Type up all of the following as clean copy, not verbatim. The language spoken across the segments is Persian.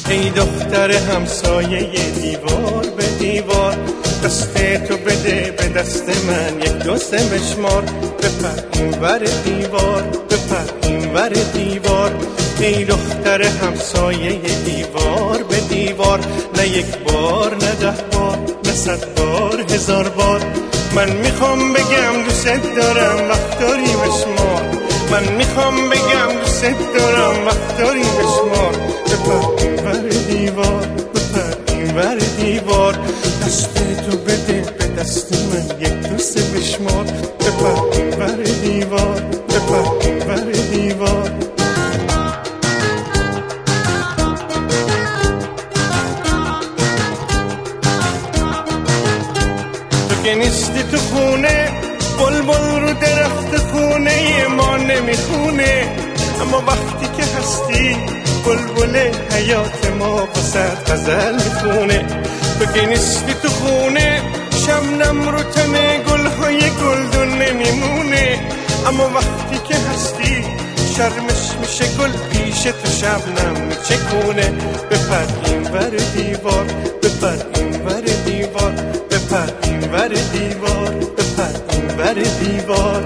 ای دختر همسایه دیوار به دیوار، دست تو بده به دست من، یک دو سه بشمار، بپر این ور دیوار، بپر این ور دیوار. ای دختر همسایه دیوار به دیوار، نه یک بار نه 10 بار نه 100 بار 1000 بار. من میخوام بگم دوست دارم وقت داری بشمار، من میخوام بگم دوست دارم وقت داری بشمار. بپر این ور دیوار، بپر این ور دیوار، دست تو بده به دست من، یک دو سه بشمار، بپر این ور دیوار، بپر این ور دیوار. تو که نیستی تو خونه، بلبل رو درخت خونه ما نمیخونه، اما وقتی که هستی بلبل حیات ما واسه غزل میخونه. تو که نیستی تو خونه، شبنم رو تن گلهای گلدون نمیمونه، اما وقتی که هستی شرمش میشه گل پیش تو شبنم میچکونه. بپر این ور دیوار، بپر این ور دیوار، بپر این ور دیوار، بپر این ور دیوار.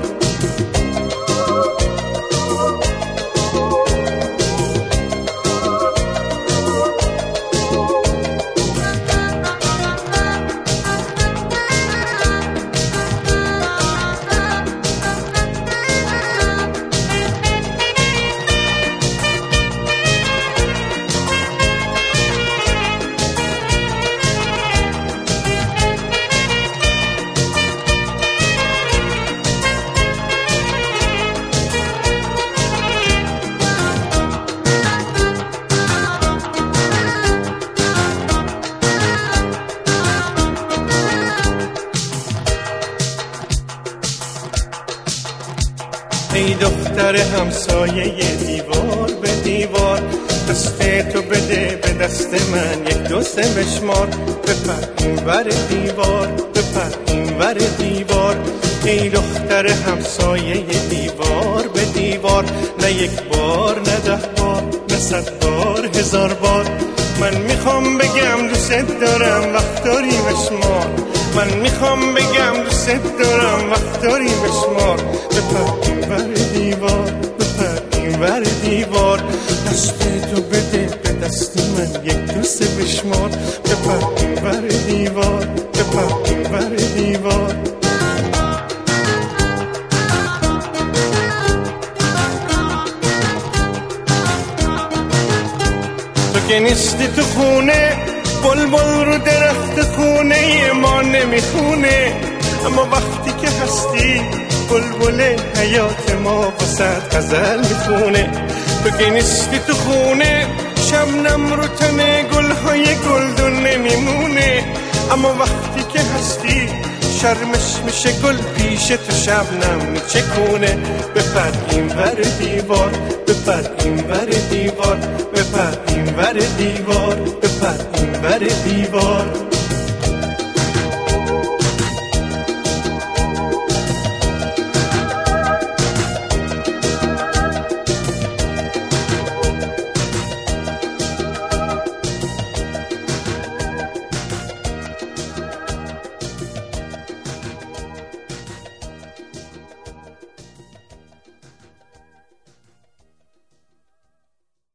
ای دختر همسایه دیوار به دیوار، دست تو بده به دست من، یک دو سه بشمار، بپر این ور دیوار، بپر این ور دیوار. ای دختر همسایه دیوار به دیوار، نه یک بار نه 10 بار نه 100 بار 1000 بار. من میخوام بگم دوست دارم وقت داری بشمار، من میخوام بگم دوست دارم وقت داری بشمار. بپر این ور دیوار، بپر این ور دیوار، دست تو بده به دست من، یک دو سه بشمار، بپر این ور دیوار، بپر این ور دیوار. تو که نیستی تو خونه، بلبل رو درخت خونه ما نمیخونه، اما وقتی که هستی بلبل حیات ما واسه غزل میخونه. تو که نیستی تو خونه، شبنم رو تن گلهای گلدون نمیمونه، اما وقتی که هستی شرمش میشه گل پیش تو شبنم میچکونه. بپر این ور دیوار، بپر این ور دیوار، بپر این ور دیوار، بپر این ور دیوار.